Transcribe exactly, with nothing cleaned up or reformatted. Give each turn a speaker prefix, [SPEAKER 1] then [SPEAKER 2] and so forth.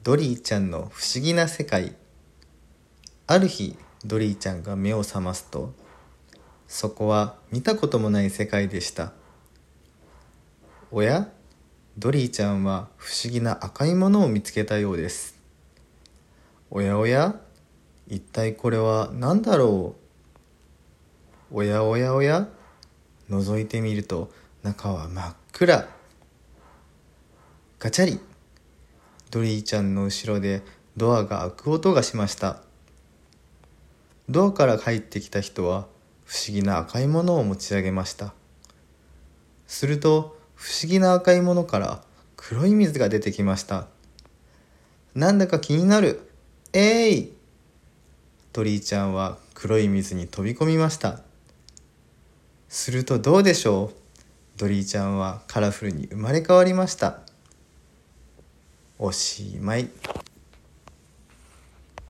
[SPEAKER 1] ドリーちゃんの不思議な世界。ある日、ドリーちゃんが目を覚ますと、そこは見たこともない世界でした。おや、ドリーちゃんは不思議な赤いものを見つけたようです。おやおや、一体これは何だろう。おやおやおや、覗いてみると中は真っ暗。ガチャリ。ドリーちゃんの後ろでドアが開く音がしました。ドアから入ってきた人は不思議な赤いものを持ち上げました。すると不思議な赤いものから黒い水が出てきました。なんだか気になる。えい！ドリーちゃんは黒い水に飛び込みました。するとどうでしょう。ドリーちゃんはカラフルに生まれ変わりました。おしまい。